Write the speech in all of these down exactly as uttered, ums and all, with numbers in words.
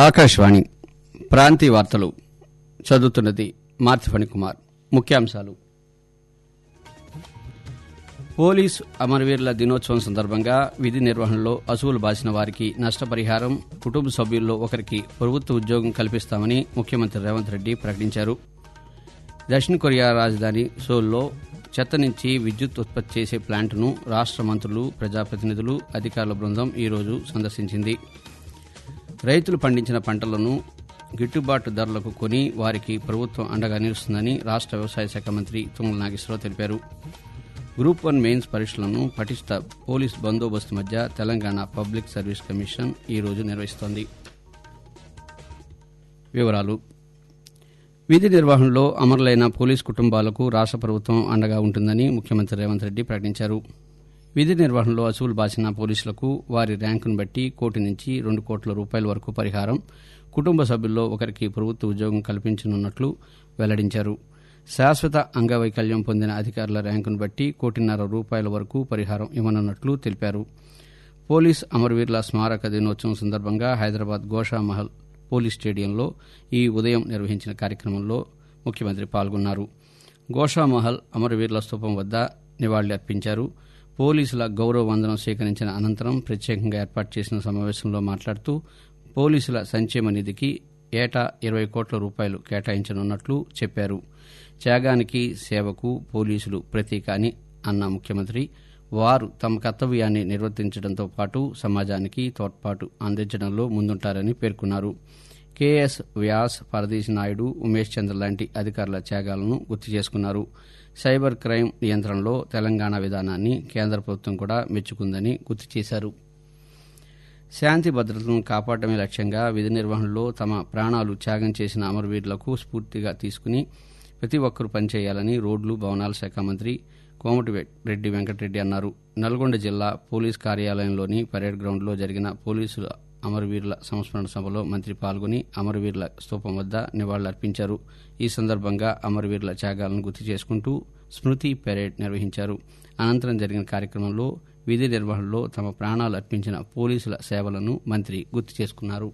ఆకాశవాణి ప్రాంతీయ వార్తలు చదువుతున్నది మార్తిఫణి కుమార్. ముఖ్యాంశాలు: పోలీసు అమరవీరుల దినోత్సవం సందర్భంగా విధి నిర్వహణలో అసువులు బాసిన వారికి నష్టపరిహారం, కుటుంబ సభ్యుల్లో ఒకరికి ప్రభుత్వ ఉద్యోగం కల్పిస్తామని ముఖ్యమంత్రి రేవంత్ రెడ్డి ప్రకటించారు. దక్షిణ కొరియా రాజధాని సోల్లో చెత్త నుంచి విద్యుత్ ఉత్పత్తి చేసే ప్లాంట్ను రాష్ట మంత్రులు, ప్రజాప్రతినిధులు, అధికారుల బృందం ఈరోజు సందర్శించింది. రైతులు పండించిన పంటలను గిట్టుబాటు ధరలకు కొని వారికి ప్రభుత్వం అండగా నిలుస్తుందని రాష్ట వ్యవసాయ శాఖ మంత్రి తుమ్మల నాగేశ్వరరావు తెలిపారు. గ్రూప్ వన్ మెయిన్స్ పరీక్షలను పటిష్ట పోలీస్ బందోబస్తు మధ్య తెలంగాణ పబ్లిక్ సర్వీస్ కమిషన్ ఈరోజు నిర్వహిస్తోంది. వివరాలు: విధి నిర్వహణలో అమరులైన పోలీసు కుటుంబాలకు రాష్ట ప్రభుత్వం అండగా ఉంటుందని ముఖ్యమంత్రి రేవంత్ రెడ్డి ప్రకటించారు. విధి నిర్వహణలో అసువులు బాసిన పోలీసులకు వారి ర్యాంకును బట్టి కోటి నుంచి రెండు కోట్ల రూపాయల వరకు పరిహారం, కుటుంబ సభ్యుల్లో ఒకరికి ప్రభుత్వ ఉద్యోగం కల్పించనున్నట్లు వెల్లడించారు. శాశ్వత అంగవైకల్యం పొందిన అధికారుల ర్యాంకును బట్టి కోటిన్నర రూపాయల వరకు పరిహారం ఇవ్వనున్నట్లు తెలిపారు. పోలీస్ అమరవీరుల స్మారక దినోత్సవం సందర్భంగా హైదరాబాద్ గోషామహల్ పోలీస్ స్టేడియంలో ఈ ఉదయం నిర్వహించిన కార్యక్రమంలో ముఖ్యమంత్రి పాల్గొన్నారు. గోషామహల్ అమరవీరుల స్తూపం వద్ద నివాళులర్పించారు. పోలీసుల గౌరవ వందనం స్వీకరించిన అనంతరం ప్రత్యేకంగా ఏర్పాటు చేసిన సమావేశంలో మాట్లాడుతూ పోలీసుల సంక్షేమ నిధికి ఏటా ఇరవై కోట్ల రూపాయలు కేటాయించనున్నట్లు చెప్పారు. త్యాగానికి, సేవకు పోలీసులు ప్రతీక అని అన్న ముఖ్యమంత్రి వారు తమ కర్తవ్యాన్ని నిర్వర్తించడంతో పాటు సమాజానికి తోడ్పాటు అందించడంలో ముందుంటారని పేర్కొన్నారు. కెఎస్ వ్యాస్, పరదేశి నాయుడు, ఉమేష్ చంద్ర లాంటి అధికారుల త్యాగాలను గుర్తు చేసుకున్నారు. సైబర్ క్రైమ్ నియంత్రణలో తెలంగాణ విధానాన్ని కేంద్ర ప్రభుత్వం కూడా మెచ్చుకుందని గుర్తు చేశారు. శాంతి భద్రతలను కాపాడటమే లక్ష్యంగా విధి నిర్వహణలో తమ ప్రాణాలు త్యాగం చేసిన అమరవీరులకు స్ఫూర్తిగా తీసుకుని ప్రతి ఒక్కరూ పనిచేయాలని రోడ్లు, భవనాల శాఖ మంత్రి కోమటిరెడ్డి వెంకటరెడ్డి అన్నారు. నల్గొండ జిల్లా పోలీస్ కార్యాలయంలోని పరేడ్ గ్రౌండ్లో జరిగిన పోలీసుల అమరవీరుల సంస్మరణ సభలో మంత్రి పాల్గొని అమరవీరుల స్తూపం వద్ద నివాళులర్పించారు. ఈ సందర్భంగా అమరవీరుల త్యాగాలను గుర్తు చేసుకుంటూ స్మృతి పెరేడ్ నిర్వహించారు. అనంతరం జరిగిన కార్యక్రమంలో విధి నిర్వహణలో తమ ప్రాణాలు అర్పించిన పోలీసుల సేవలను మంత్రి గుర్తు చేసుకున్నారు.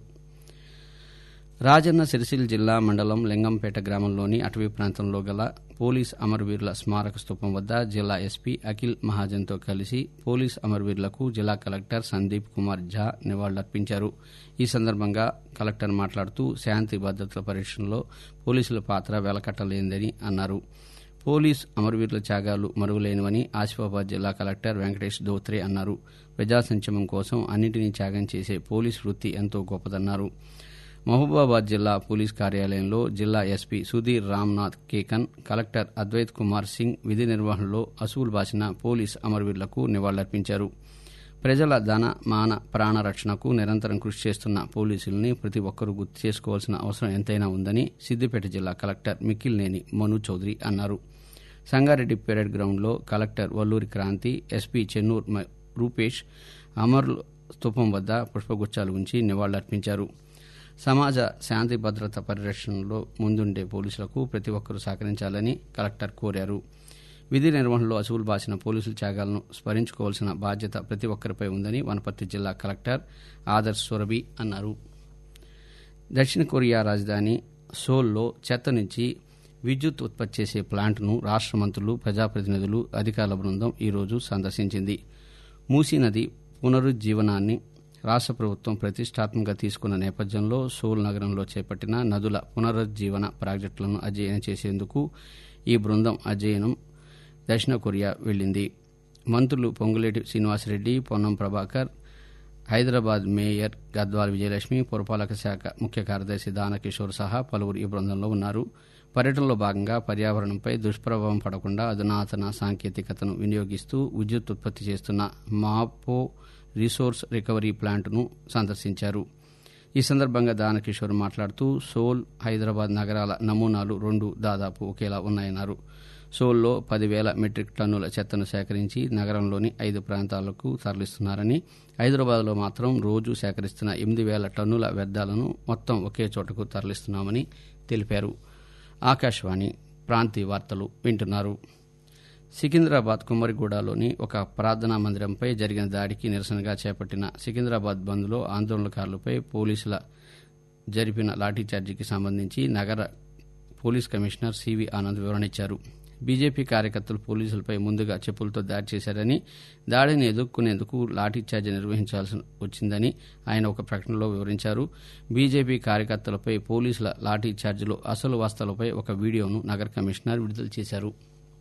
రాజన్న సిరిసిల్ల జిల్లా మండలం లింగంపేట గ్రామంలోని అటవీ ప్రాంతంలో గల పోలీస్ అమరవీరుల స్మారక స్తూపం వద్ద జిల్లా ఎస్పీ అఖిల్ మహాజన్తో కలిసి పోలీస్ అమరవీరులకు జిల్లా కలెక్టర్ సందీప్ కుమార్ ఝా నివాళులర్పించారు. ఈ సందర్భంగా కలెక్టర్ మాట్లాడుతూ శాంతి భద్రతల పరిరక్షణలో పోలీసుల పాత్ర వెలకట్టలేనిదని అన్నారు. పోలీస్ అమరవీరుల త్యాగాలు మరువలేనివని ఆసిఫాబాద్ జిల్లా కలెక్టర్ వెంకటేష్ దోత్రే అన్నారు. ప్రజా సంక్షేమం కోసం అన్నింటినీ త్యాగం చేసే పోలీస్ వృత్తి ఎంతో గొప్పదన్నారు. మహబూబాబాద్ జిల్లా పోలీస్ కార్యాలయంలో జిల్లా ఎస్పీ సుధీర్ రామ్నాథ్ కేకన్, కలెక్టర్ అద్వైత్ కుమార్ సింగ్ విధి నిర్వహణలో అసువులు బాసిన పోలీస్ అమరవీరులకు నివాళులర్పించారు. ప్రజల ధన, మాన, ప్రాణ రక్షణకు నిరంతరం కృషి చేస్తున్న పోలీసుల్ని ప్రతి ఒక్కరూ గుర్తు చేసుకోవాల్సిన అవసరం ఎంతైనా ఉందని సిద్దిపేట జిల్లా కలెక్టర్ మిక్కిలినేని మను చౌదరి అన్నారు. సంగారెడ్డి పెరేడ్ గ్రౌండ్లో కలెక్టర్ వల్లూరి క్రాంతి, ఎస్పీ చెన్నూర్ రూపేష్ అమరుల స్తూపం వద్ద పుష్పగుచ్చాలు ఉంచి నివాళులర్పించారు. సమాజ శాంతి భద్రత పరిరక్షణలో ముందుండే పోలీసులకు ప్రతి ఒక్కరూ సహకరించాలని కలెక్టర్ కోరారు. విధి నిర్వహణలో అసువులు బాసిన పోలీసుల త్యాగాలను స్మరించుకోవాల్సిన బాధ్యత ప్రతి ఒక్కరిపై ఉందని వనపర్తి జిల్లా కలెక్టర్ ఆదర్శ్ సురభి అన్నారు. దక్షిణ కొరియా రాజధాని సోల్లో చెత్త నుంచి విద్యుత్ ఉత్పత్తి చేసే ప్లాంట్ను రాష్ట మంత్రులు, ప్రజాప్రతినిధులు, అధికారుల బృందం ఈరోజు సందర్శించింది. మూసీ నది పునరుజ్జీవనాన్ని రాష్ట ప్రభుత్వం ప్రతిష్టాత్మకంగా తీసుకున్న నేపథ్యంలో సోల్ నగరంలో చేపట్టిన నదుల పునరుజ్జీవన ప్రాజెక్టులను అధ్యయనం చేసేందుకు ఈ బృందం అధ్యయనం దక్షిణ కొరియా వెళ్లింది. మంత్రులు పొంగులేటి శ్రీనివాసరెడ్డి, పొన్నం ప్రభాకర్, హైదరాబాద్ మేయర్ గద్వాల్ విజయలక్ష్మి, పురపాలక శాఖ ముఖ్య కార్యదర్శి దానకిషోర్ సహా పలువురు ఈ బృందంలో ఉన్నారు. పర్యటనలో భాగంగా పర్యావరణంపై దుష్ప్రభావం పడకుండా అధునాతన సాంకేతికతను వినియోగిస్తూ విద్యుత్ ఉత్పత్తి చేస్తున్న మాపో రిసోర్స్ రికవరీ ప్లాంట్ను సందర్శించారు. ఈ సందర్భంగా దానకిషోర్ మాట్లాడుతూ సోల్, హైదరాబాద్ నగరాల నమూనాలు రెండు దాదాపు ఒకేలా ఉన్నాయన్నారు. సోల్లో పదివేల మెట్రిక్ టన్నుల చెత్తను సేకరించి నగరంలోని ఐదు ప్రాంతాలకు తరలిస్తున్నారని, హైదరాబాద్లో మాత్రం రోజు సేకరిస్తున్న ఎనిమిది వేల టన్నుల వ్యర్థాలను మొత్తం ఒకే చోటకు తరలిస్తున్నామని తెలిపారు. ఆకాశవాణి ప్రాంతీయ వార్తలు వింటున్నారు. సికింద్రాబాద్ కుమ్మరిగూడలోని ఒక ప్రార్థనా మందిరంపై జరిగిన దాడికి నిరసనగా చేపట్టిన సికింద్రాబాద్ బంద్లో ఆందోళనకారులపై పోలీసుల జరిపిన లాఠీచార్జీకి సంబంధించి నగర పోలీస్ కమిషనర్ సివి ఆనంద్ వివరణ ఇచ్చారు. బీజేపీ కార్యకర్తలు పోలీసులపై ముందుగా చెప్పులతో దాడి చేశారని, దాడిని ఎదుర్కొనేందుకు లాఠీచార్జీ నిర్వహించాల్సి వచ్చిందని ఆయన ఒక ప్రకటనలో వివరించారు. బీజేపీ కార్యకర్తలపై పోలీసుల లాఠీచార్జీలో అసలు వాస్తవాలపై ఒక వీడియోను నగర కమిషనర్ విడుదల చేశారు.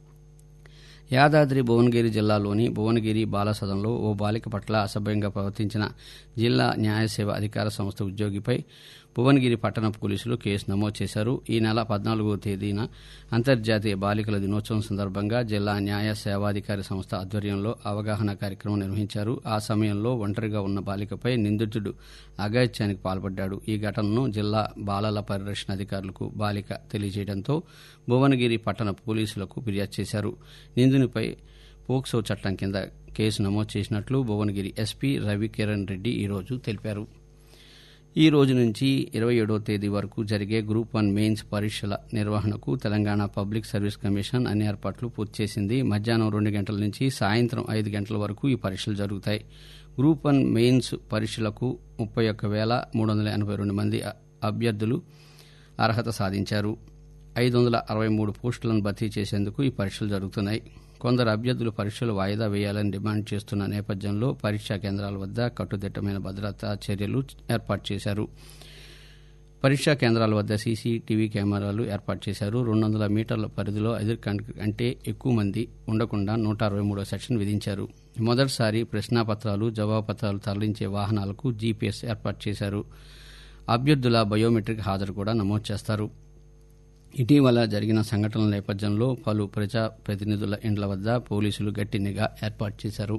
యాదాద్రి భువనగిరి జిల్లాలోని భువనగిరి బాలసదన్లో ఓ బాలిక పట్ల అసభ్యంగా ప్రవర్తించిన జిల్లా న్యాయసేవ అధికార సంస్థ ఉద్యోగిపై భువనగిరి పట్టణ పోలీసులు కేసు నమోదు చేశారు. ఈ నెల పద్నాలుగవ తేదీన అంతర్జాతీయ బాలికల దినోత్సవం సందర్భంగా జిల్లా న్యాయ సేవాధికారి సంస్థ ఆధ్వర్యంలో అవగాహన కార్యక్రమం నిర్వహించారు. ఆ సమయంలో ఒంటరిగా ఉన్న బాలికపై నిందితుడు అఘాయిత్యానికి పాల్పడ్డాడు. ఈ ఘటనను జిల్లా బాలల పరిరక్షణ అధికారులకు బాలిక తెలియజేయడంతో భువనగిరి పట్టణ పోలీసులకు ఫిర్యాదు చేశారు. నిందితునిపై పోక్సో చట్టం కింద కేసు నమోదు చేసినట్లు భువనగిరి ఎస్పీ రవికిరణ్ రెడ్డి ఈరోజు తెలిపారు. ఈ రోజు నుంచి ఇరవై ఏడవ తేదీ వరకు జరిగే గ్రూప్ వన్ మెయిన్స్ పరీక్షల నిర్వహణకు తెలంగాణ పబ్లిక్ సర్వీస్ కమిషన్ అన్ని ఏర్పాట్లు పూర్తి చేసింది. మధ్యాహ్నం రెండు గంటల నుంచి సాయంత్రం ఐదు గంటల వరకు ఈ పరీక్షలు జరుగుతాయి. గ్రూప్ వన్ మెయిన్స్ పరీక్షలకు ముప్పై ఒక్క వేల మూడు వందల ఎనభై రెండు మంది అభ్యర్థులు అర్హత సాధించారు. ఐదు వందల అరవై మూడు పోస్టులను భర్తీ చేసేందుకు ఈ పరీక్షలు జరుగుతున్నాయి. కొందరు అభ్యర్థులు పరీక్షలు వాయిదా వేయాలని డిమాండ్ చేస్తున్న నేపథ్యంలో పరీక్షా కేంద్రాల వద్ద కట్టుదిట్టమైన భద్రతా చర్యలు ఏర్పాటు చేశారు. పరీక్షా కేంద్రాల వద్ద సీసీటీవీ కెమెరాలు ఏర్పాటు చేశారు. రెండు వందల మీటర్ల పరిధిలో ఐదు కంటే ఎక్కువ మంది ఉండకుండా నూట అరవై మూడో సెక్షన్ విధించారు. మొదటిసారి ప్రశ్నాపత్రాలు జవాబుపత్రాలు తరలించే వాహనాలకు జీపీఎస్ ఏర్పాటు చేశారు. అభ్యర్థుల బయోమెట్రిక్ హాజరు కూడా నమోదు చేస్తారు. ఇటీవల జరిగిన సంఘటనల నేపథ్యంలో పలు ప్రజాప్రతినిధుల ఇండ్ల వద్ద పోలీసులు గట్టి నిఘా ఏర్పాటు చేశారు.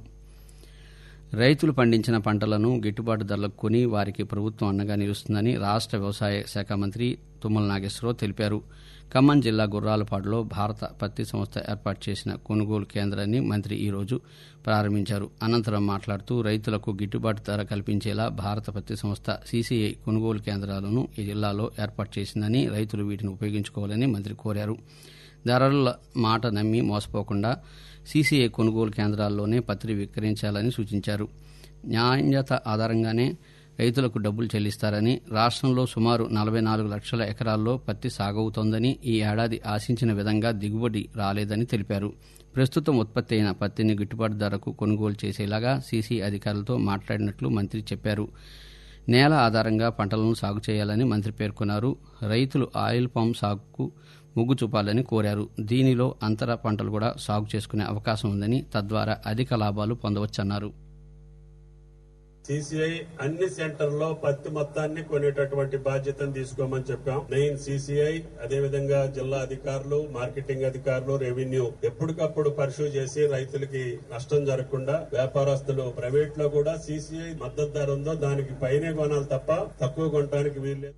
రైతులు పండించిన పంటలను గిట్టుబాటు ధరలకు కొని వారికి ప్రభుత్వం అండగా నిలుస్తుందని రాష్ట్ర వ్యవసాయ శాఖ మంత్రి తుమ్మల నాగేశ్వరరావు తెలిపారు. ఖమ్మం జిల్లా గుర్రాలపాడులో భారత పత్తి సంస్థ ఏర్పాటు చేసిన కొనుగోలు కేంద్రాన్ని మంత్రి ఈరోజు ప్రారంభించారు. అనంతరం మాట్లాడుతూ రైతులకు గిట్టుబాటు ధర కల్పించేలా భారత పత్తి సంస్థ సీసీఐ కొనుగోలు కేంద్రాలను ఈ జిల్లాలో ఏర్పాటు చేసిందని, రైతులు వీటిని ఉపయోగించుకోవాలని మంత్రి కోరారు. ధరల మాట నమ్మి మోసపోకుండా సీసీఐ కొనుగోలు కేంద్రాల్లోనే పత్తి విక్రయించాలని సూచించారు. నాణ్యత ఆధారంగానే రైతులకు డబ్బులు చెల్లిస్తారని, రాష్ట్రంలో సుమారు నలభై నాలుగు లక్షల ఎకరాల్లో పత్తి సాగవుతోందని, ఈ ఏడాది ఆశించిన విధంగా దిగుబడి రాలేదని తెలిపారు. ప్రస్తుతం ఉత్పత్తి అయిన పత్తిని గిట్టుబాటు ధరకు కొనుగోలు చేసేలాగా సీసీఐ అధికారులతో మాట్లాడినట్లు మంత్రి చెప్పారు. నేల ఆధారంగా పంటలను సాగు చేయాలని మంత్రి పేర్కొన్నారు. రైతులు ఆయిల్ పామ్ సాగుకు మొగ్గు చూపాలని కోరారు. దీనిలో అంతర పంటలు కూడా సాగు చేసుకునే అవకాశం ఉందని, తద్వారా అధిక లాభాలు పొందవచ్చన్నారు. సీసీఐ అన్ని సెంటర్లో పత్తి మొత్తాన్ని కొనేటటువంటి బాధ్యతను తీసుకోమని చెప్పాం. మెయిన్ సీసీఐ, అదేవిధంగా జిల్లా అధికారులు, మార్కెటింగ్ అధికారులు, రెవెన్యూ ఎప్పటికప్పుడు పరిశూ చేసి రైతులకి నష్టం జరగకుండా, వ్యాపారస్తులు ప్రైవేట్ లో కూడా సీసీఐ మద్దతు ధర ఉందో దానికి పైనే కొనాలి తప్ప తక్కువ కొనడానికి వీల్లేదు.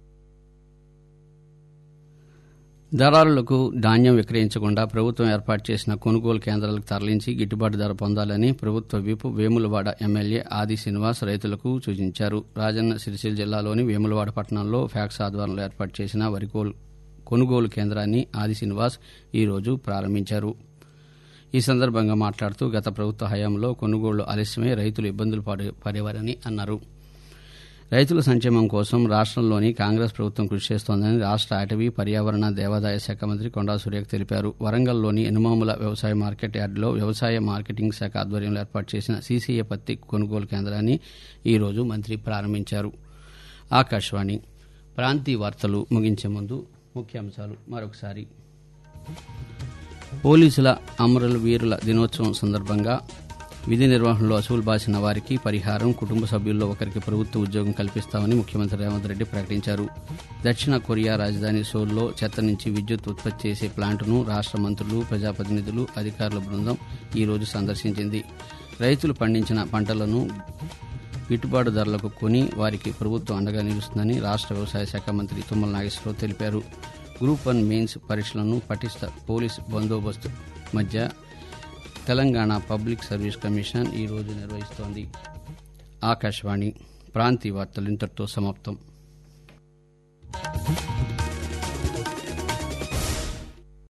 దళారులకు ధాన్యం విక్రయించకుండా ప్రభుత్వం ఏర్పాటు చేసిన కొనుగోలు కేంద్రాలకు తరలించి గిట్టుబాటు ధర పొందాలని ప్రభుత్వ విప్ వేములవాడ ఎమ్మెల్యే ఆది శ్రీనివాస్ రైతులకు సూచించారు. రాజన్న సిరిసిల్ల జిల్లాలోని వేములవాడ పట్టణంలో ఫ్యాక్స్ ఆధ్వర్యంలో ఏర్పాటు చేసిన వరి కొనుగోలు కేంద్రాన్ని ఆది శ్రీనివాస్ ఈరోజు ప్రారంభించారు. ఈ సందర్భంగా మాట్లాడుతూ గత ప్రభుత్వ హయాంలో కొనుగోళ్లు ఆలస్యమై రైతులు ఇబ్బందులు పడేవారని అన్నారు. రైతుల సంక్షేమం కోసం రాష్ట్రంలోని కాంగ్రెస్ ప్రభుత్వం కృషి చేస్తోందని రాష్ట్ర అటవీ, పర్యావరణ, దేవాదాయ శాఖ మంత్రి కొండా సురేఖ తెలిపారు. వరంగల్లోని ఎనుమాముల వ్యవసాయ మార్కెట్ యార్డులో వ్యవసాయ మార్కెటింగ్ శాఖ ఆధ్వర్యంలో ఏర్పాటు చేసిన సీసీఐ పత్తి కొనుగోలు కేంద్రాన్ని ఈరోజు మంత్రి ప్రారంభించారు. ఆకాశవాణి ప్రాంతీయ వార్తలు ముగించే ముందు ముఖ్యాంశాలు మరొకసారి. పోలీసుల అమరవీరుల దినోత్సవం సందర్భంగా విధి నిర్వహణలో అసూలు బాసిన వారికి పరిహారం, కుటుంబ సభ్యుల్లో ఒకరికి ప్రభుత్వ ఉద్యోగం కల్పిస్తామని ముఖ్యమంత్రి రేవంత్ రెడ్డి ప్రకటించారు. దక్షిణ కొరియా రాజధాని సోల్లో చెత్త నుంచి విద్యుత్ ఉత్పత్తి చేసే ప్లాంటును రాష్ట్ర మంత్రులు, ప్రజాప్రతినిధులు, అధికారుల బృందం ఈరోజు సందర్శించింది. రైతులు పండించిన పంటలను గిట్టుబాటు ధరలకు కొని వారికి ప్రభుత్వం అండగా నిలుస్తుందని రాష్ట్ర వ్యవసాయ శాఖ మంత్రి తుమ్మల నాగేశ్వరరావు తెలిపారు. గ్రూప్ వన్ మెయిన్స్ పరీక్షలను పటిష్ట పోలీస్ బందోబస్తు మధ్య తెలంగాణ పబ్లిక్ సర్వీస్ కమిషన్ ఈరోజు నిర్వహిస్తోంది. ఆకాశవాణి ప్రాంతీయ వార్తలు ఇంతటితో సమాప్తం.